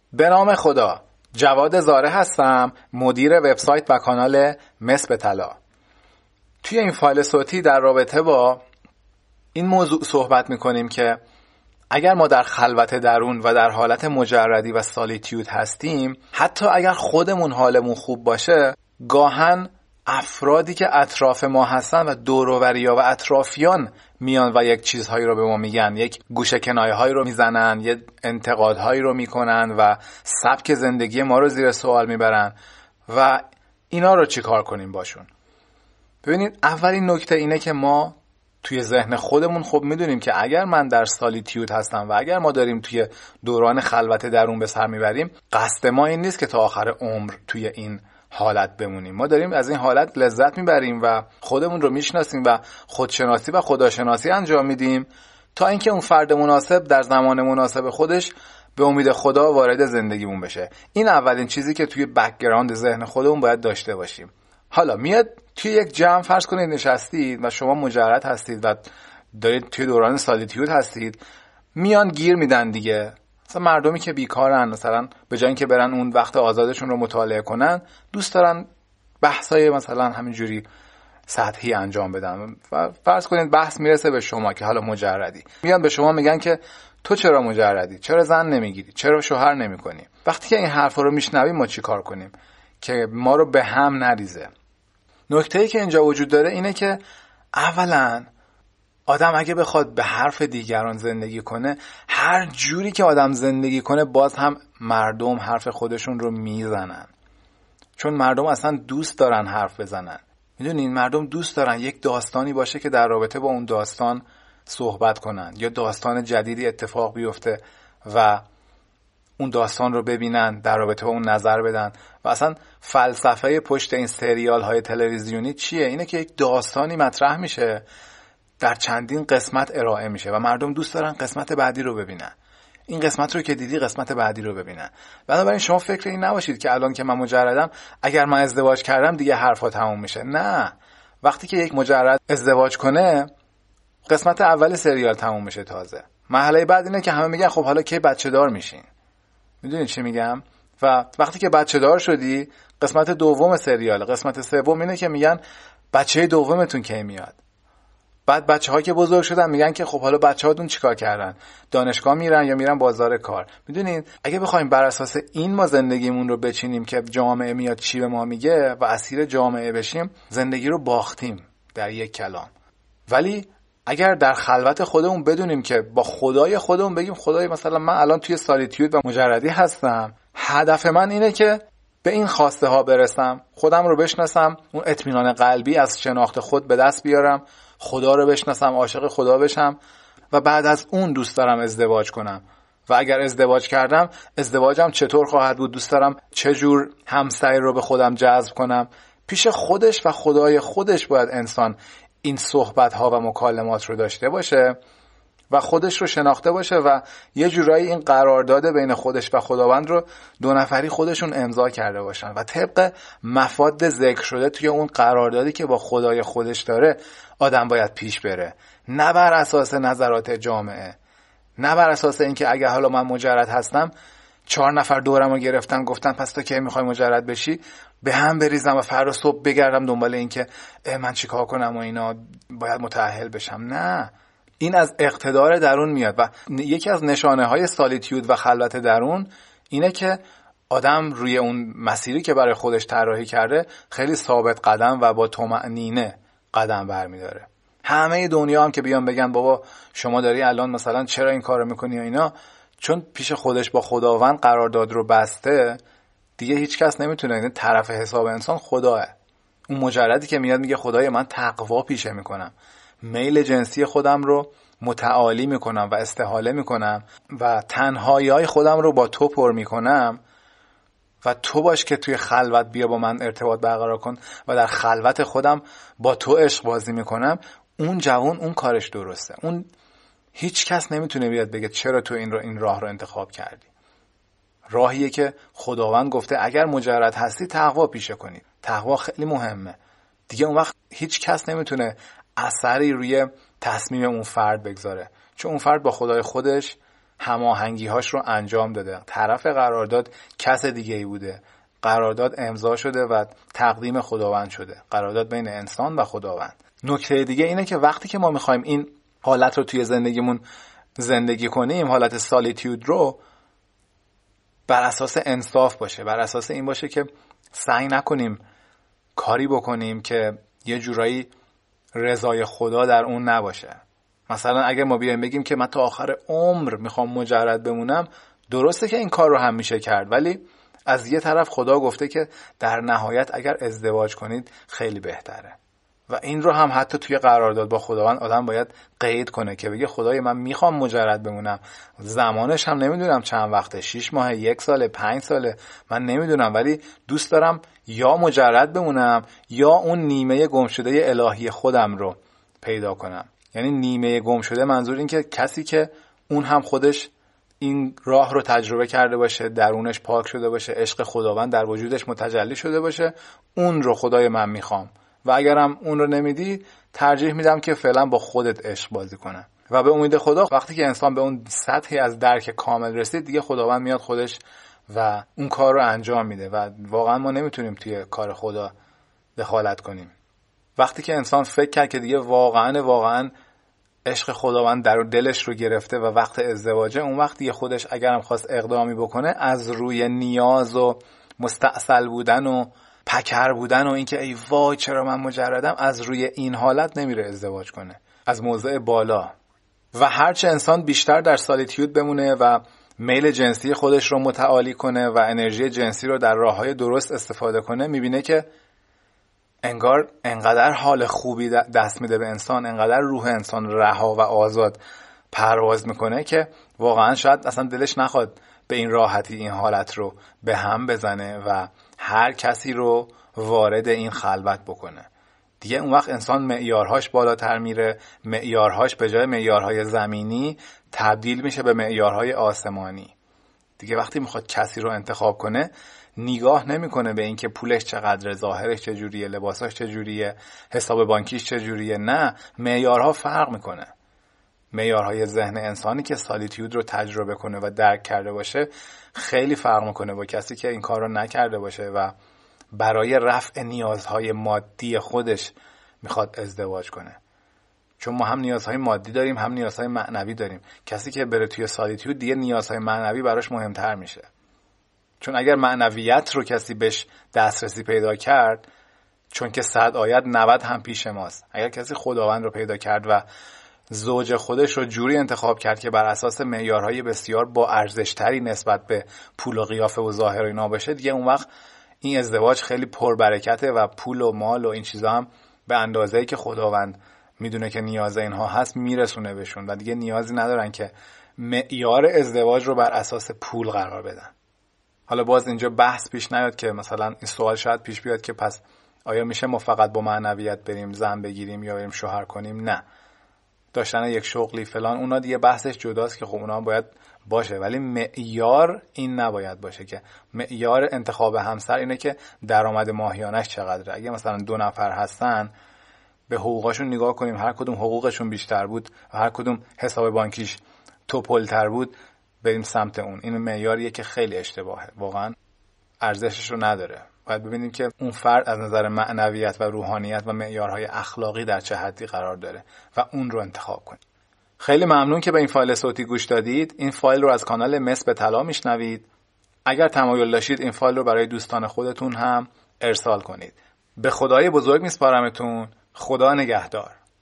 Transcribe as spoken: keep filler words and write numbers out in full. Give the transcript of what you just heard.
به نام خدا، جواد زاره هستم، مدیر وبسایت و کانال مس به طلا. توی این فایل صوتی در رابطه با این موضوع صحبت میکنیم که اگر ما در خلوت درون و در حالت مجردی و سالیتیود هستیم، حتی اگر خودمون حالمون خوب باشه، گاهن افرادی که اطراف ما هستن و دور و بریا و اطرافیان میان و یک چیزهایی رو به ما میگن، یک گوشه کنایه هایی رو میزنن، یک انتقادهایی رو میکنن و سبک زندگی ما رو زیر سوال میبرن و اینا رو چی کار کنیم باشون؟ ببینید، اولین نکته اینه که ما توی ذهن خودمون خب میدونیم که اگر من در سالیتیود هستم و اگر ما داریم توی دوران خلوت درون به سر میبریم، قصد ما این نیست که تا آخر عمر توی این حالت بمونیم. ما داریم از این حالت لذت میبریم و خودمون رو میشناسیم و خودشناسی و خداشناسی انجام میدیم تا اینکه اون فرد مناسب در زمان مناسب خودش به امید خدا وارد زندگیمون بشه. این اولین چیزی که توی بک‌گراند ذهن خودمون باید داشته باشیم. حالا میاد توی یک جمع، فرض کنید نشستید و شما مجرد هستید و دارید توی دوران سالیتیود هستید، میان گیر میدن دیگه. مثلا مردمی که بیکارن، مثلا به جای اینکه برن اون وقت آزادشون رو مطالعه کنن، دوست دارن بحثای مثلا همینجوری سطحی انجام بدن. و فرض کنید بحث میرسه به شما که حالا مجردی، میان به شما میگن که تو چرا مجردی؟ چرا زن نمیگیری؟ چرا شوهر نمیکنی؟ وقتی که این حرفا رو میشنویم ما چی کار کنیم که ما رو به هم نریزه؟ نکته‌ای که اینجا وجود داره اینه که اولا آدم اگه بخواد به حرف دیگران زندگی کنه، هر جوری که آدم زندگی کنه باز هم مردم حرف خودشون رو میزنن، چون مردم اصلا دوست دارن حرف بزنن. میدونین، مردم دوست دارن یک داستانی باشه که در رابطه با اون داستان صحبت کنن یا داستان جدیدی اتفاق بیفته و اون داستان رو ببینن، در رابطه با اون نظر بدن. و اصلا فلسفه پشت این سریال های تلویزیونی چیه؟ اینه که یک داستانی مطرح میشه، در چندین قسمت ارائه میشه و مردم دوست دارن قسمت بعدی رو ببینن. این قسمت رو که دیدی قسمت بعدی رو ببینن. بنابراین شما فکر این نباشید که الان که من مجردم، اگر من ازدواج کردم دیگه حرفا تموم میشه. نه، وقتی که یک مجرد ازدواج کنه، قسمت اول سریال تموم میشه. تازه مرحله بعد اینه که همه میگن خب حالا کی بچه دار میشین؟ میدونید چی میگم؟ و وقتی که بچه دار شدی، قسمت دوم سریال، قسمت سوم اینه که میگن بچه دومتون کی میاد؟ بعد بچه‌ها که بزرگ شدن میگن که خب حالا بچه‌هاتون چیکار کردن؟ دانشگاه میرن یا میرن بازار کار؟ میدونید، اگه بخوایم بر اساس این ما زندگیمون رو بچینیم که جامعه میاد چی به ما میگه و اسیر جامعه بشیم، زندگی رو باختیم در یک کلام. ولی اگر در خلوت خودمون بدونیم که با خدای خودمون بگیم خدای مثلا من الان توی سالیتیود و مجردی هستم، هدف من اینه که به این خواسته ها برسم، خودم رو بشناسم، اون اطمینان قلبی از شناخت خود به دست بیارم، خدا رو بشناسم، عاشق خدا بشم و بعد از اون دوست دارم ازدواج کنم. و اگر ازدواج کردم، ازدواجم چطور خواهد بود؟ دوست دارم چه جور همسری رو به خودم جذب کنم؟ پیش خودش و خدای خودش باید انسان این صحبت ها و مکالمات رو داشته باشه و خودش رو شناخته باشه و یه جورایی این قرارداد بین خودش و خداوند رو دو نفری خودشون امضا کرده باشن و طبق مفاد ذکر شده توی اون قراردادی که با خدای خودش داره آدم باید پیش بره، نه بر اساس نظرات جامعه، نه بر اساس اینکه اگه حالا من مجرد هستم، چهار نفر دورم رو گرفتن گفتن پس تو کی میخوای مجرد بشی، به هم بریزم و فردا صبح بگردم دنبال این که من چیکار کنم و اینا، باید متأهل بشم. نه، این از اقتدار درون میاد و یکی از نشانه های سالیتیود و خلوت درون اینه که آدم روی اون مسیری که برای خودش طراحی کرده خیلی ثابت قدم و با طمأنینه قدم برمیداره. همه دنیا هم که بیان بگن بابا شما داری الان مثلا چرا این کارو میکنی و اینا، چون پیش خودش با خداوند قرارداد رو بسته، دیگه هیچ کس نمیتونه. این طرف حساب انسان خداه. اون مجردی که میاد میگه خدای من تقوا پیشه میکنم، میل جنسی خودم رو متعالی میکنم و استحاله میکنم و تنهایی خودم رو با تو پر میکنم و تو باش که توی خلوت بیا با من ارتباط برقرار کن و در خلوت خودم با تو عشق بازی میکنم، اون جوان اون کارش درسته. اون هیچ کس نمیتونه بیاد بگه چرا تو این, این راه رو انتخاب کردی. راهیه که خداوند گفته اگر مجرد هستی تقوا پیشه کنید. تقوا خیلی مهمه. دیگه اون وقت هیچ کس نمیتونه اثری روی تصمیم اون فرد بگذاره، چون اون فرد با خدای خودش هماهنگی‌هاش رو انجام داده. طرف قرارداد کس دیگه‌ای بوده. قرارداد امضا شده و تقدیم خداوند شده. قرارداد بین انسان و خداوند. نکته دیگه اینه که وقتی که ما می‌خوایم این حالت رو توی زندگیمون زندگی کنیم، حالت سالیتیود رو، بر اساس انصاف باشه، بر اساس این باشه که سعی نکنیم کاری بکنیم که یه جورایی رضای خدا در اون نباشه. مثلا اگه ما بیایم بگیم که من تا آخر عمر میخوام مجرد بمونم، درسته که این کار رو هم میشه کرد، ولی از یه طرف خدا گفته که در نهایت اگر ازدواج کنید خیلی بهتره و این رو هم حتی توی قرارداد با خداوند آدم باید قید کنه که بگه خدای من میخوام مجرد بمونم، زمانش هم نمیدونم چند وقته، شش ماه، یک ساله، پنج ساله، من نمیدونم، ولی دوست دارم یا مجرد بمونم یا اون نیمه گم شده الهی خودم رو پیدا کنم. یعنی نیمه گم شده منظور این که کسی که اون هم خودش این راه رو تجربه کرده باشه، درونش پاک شده باشه، عشق خداوند در وجودش متجلی شده باشه، اون رو خدای من میخوام. و اگرم اون رو نمیدی، ترجیح میدم که فعلا با خودت عشق بازی کنه. و به امید خدا وقتی که انسان به اون سطحی از درک کامل رسید، دیگه خداوند میاد خودش و اون کار رو انجام میده و واقعا ما نمیتونیم توی کار خدا دخالت کنیم. وقتی که انسان فکر کرد که دیگه واقعا واقعا عشق خداوند در دلش رو گرفته و وقت ازدواجه، اون وقت دیگه خودش اگرم خواست اقدامی بکنه، از روی نیاز و مستعسل بودن و پکر بودن و اینکه ای وای چرا من مجردم، از روی این حالت نمیره ازدواج کنه، از موضع بالا. و هرچه انسان بیشتر در سالیتیود بمونه و میل جنسی خودش رو متعالی کنه و انرژی جنسی رو در راههای درست استفاده کنه، میبینه که انگار انقدر حال خوبی دست میده به انسان، انقدر روح انسان رها و آزاد پرواز میکنه که واقعا شاید اصلا دلش نخواد به این راحتی این حالت رو به هم بزنه و هر کسی رو وارد این خلوت بکنه. دیگه اون وقت انسان معیارهاش بالاتر میره، معیارهاش به جای معیارهای زمینی تبدیل میشه به معیارهای آسمانی. دیگه وقتی میخواد کسی رو انتخاب کنه، نگاه نمیکنه به اینکه پولش چقدره، ظاهرش چجوریه، لباساش چجوریه، حساب بانکیش چجوریه. نه، معیارها فرق میکنه. معیارهای ذهن انسانی که سالیتیود رو تجربه کنه و درک کرده باشه خیلی فرق میکنه با کسی که این کار رو نکرده باشه و برای رفع نیازهای مادی خودش میخواد ازدواج کنه. چون ما هم نیازهای مادی داریم، هم نیازهای معنوی داریم. کسی که بره توی سالیتیود دیگه نیازهای معنوی براش مهمتر میشه. چون اگر معنویت رو کسی بهش دسترسی پیدا کرد، چون که صد آیت نود هم پیش ماست، اگر کسی خداوند رو پیدا کرد و زوج خودش رو جوری انتخاب کرد که بر اساس معیارهای بسیار با ارزشتری نسبت به پول و قیافه و ظاهر و اینا باشه، دیگه اون وقت این ازدواج خیلی پربرکته و پول و مال و این چیزا هم به اندازه‌ای که خداوند میدونه که نیاز اینها هست میرسونه بهشون و دیگه نیازی ندارن که معیار ازدواج رو بر اساس پول قرار بدن. حالا باز اینجا بحث پیش نیاد که مثلا این سوال شاید پیش بیاد که پس آیا میشه ما فقط با معنویت بریم زن بگیریم یا بریم شوهر کنیم؟ نه، داشتن یک شغلی فلان اونا دیگه بحثش جداست که خب اونا باید باشه، ولی معیار این نباید باشه که معیار انتخاب همسر اینه که درآمد ماهیانش چقدره. اگه مثلا دو نفر هستن، به حقوقاشون نگاه کنیم، هر کدوم حقوقشون بیشتر بود و هر کدوم حساب بانکیش توپلتر بود، بریم سمت اون. این معیاریه که خیلی اشتباهه، واقعا ارزشش رو نداره. باید ببینیم که اون فرد از نظر معنویت و روحانیت و معیارهای اخلاقی در چه حدی قرار داره و اون رو انتخاب کنید. خیلی ممنون که به این فایل صوتی گوش دادید. این فایل رو از کانال مس به طلا میشنوید. اگر تمایل داشتید این فایل رو برای دوستان خودتون هم ارسال کنید. به خدای بزرگ میسپارمتون. خدا نگهدار.